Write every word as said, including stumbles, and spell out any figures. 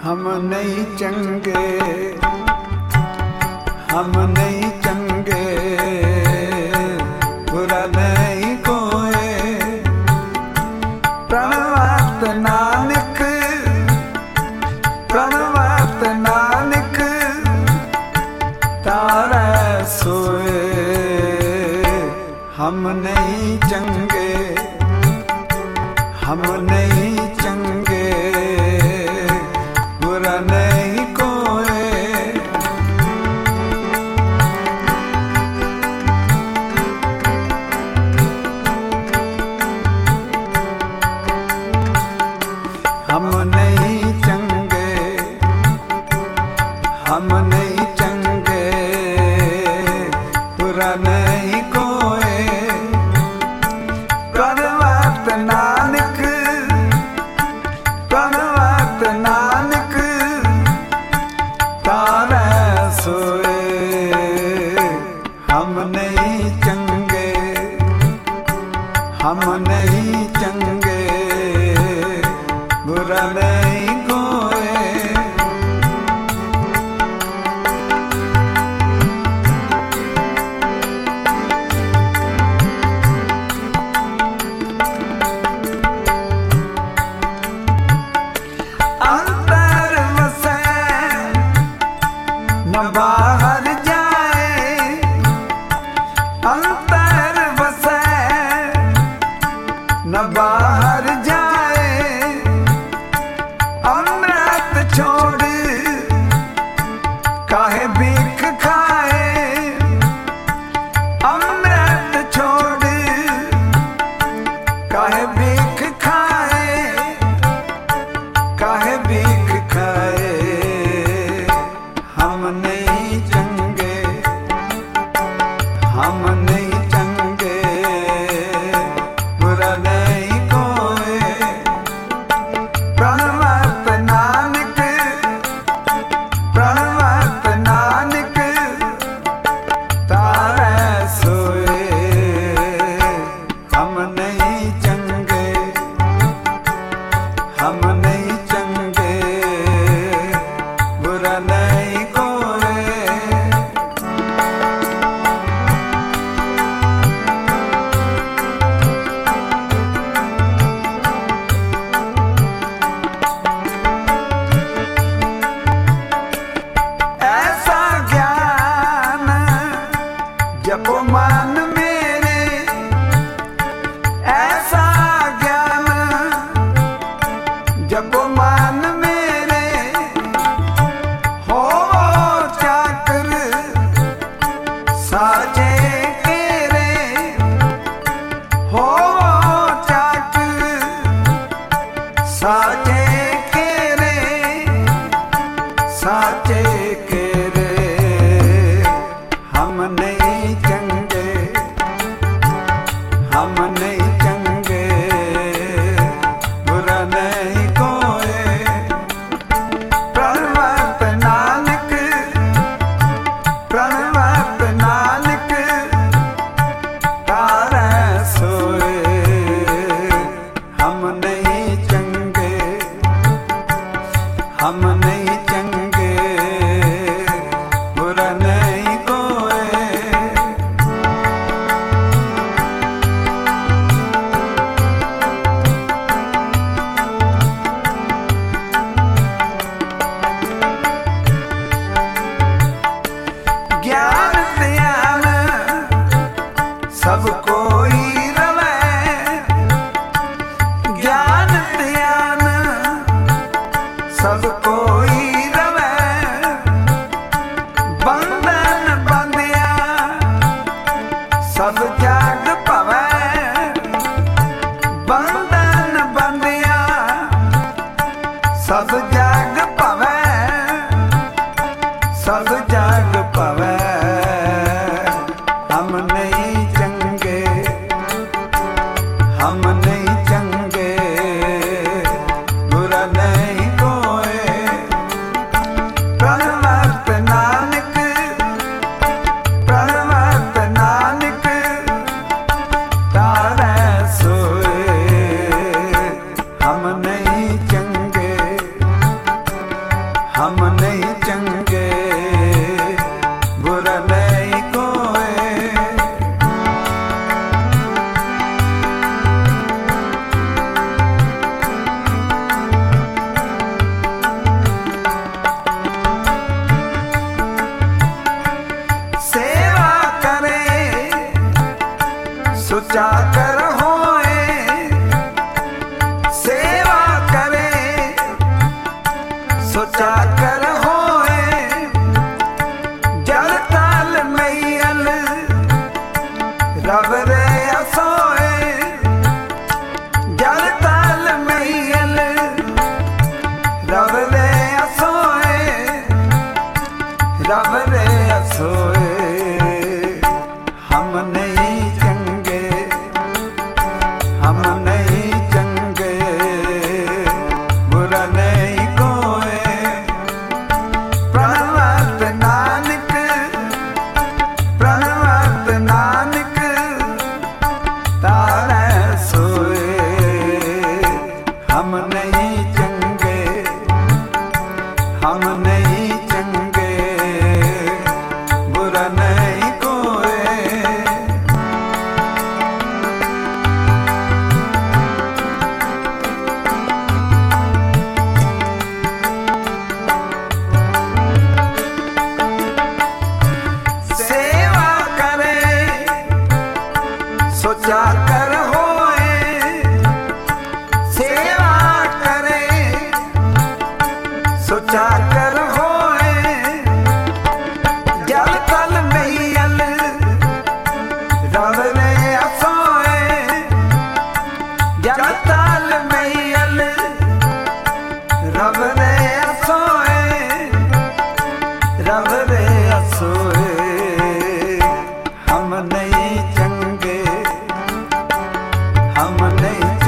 हम नहीं चंगे, हम नहीं चंगे, बुरा नहीं कोई। प्रणवत नानक, प्रणवत नानक, तारे सोए। हम नहीं चंगे, हम नहीं चंगे, बुरा नहीं कोई। हम नहीं चंगे, हम नहीं चंगे, बुरा नहीं कोई। प्रणवत नानक, प्रणवत नानक, तारे सोए। हम नहीं चंगे, हम नहीं चंगे, बुरा नहीं कोई। अंतर वसे न बाहर जाए, अंतर वसे न बाहर जाए। अमृत छोड़ काहे भीख खाए, अमृत छोड़ काहे भीख खाए, काहे भीख खाए। हम नहीं चंगे, हम नहीं चंगे, बुरा नहीं कोई। प्रणवत नानक, प्रणवत नानक, तारे सोए। हम नहीं चंगे, हम नहीं चंगे, बुरा नहीं कोई। ऐसा ज्ञान जपो मान मेरे, ऐसा ज्ञान जपो मान मेरे। हो चाकर साजे केरे, हो चाकर साजे केरे, साचे केरे। हम नहीं चंगे, हम नहीं चंगे, बुरा नहीं कोई। प्रणवत नानक, प्रणवत नानक, तारे सोए। हम नहीं चंगे, हम नहीं चंगे, बुरा नहीं कोई। ज्ञान ध्यान सब कोई रवे, ज्ञान ध्यान सब कोई रवे। बंधन बंधिया सब जाग पवे, बंधन बंधिया सब जाग पवे, सब जाग पवे। हम नहीं चंगे, हम नहीं चंगे, बुरा नहीं कोई। प्रणवत नानक, प्रणवत नानक, तारे सोए। हम नहीं चंगे, नहीं चंगे, हम नहीं चंगे, बुरा नहीं कोई। सेवा करे सोचा कर होए, सेवा करे सोचा कर होए, जल तल मैयल रव रे असोए, जल तल मैयल रव रे असोए, रव रे असोए। हम नहीं चंगे, हम नहीं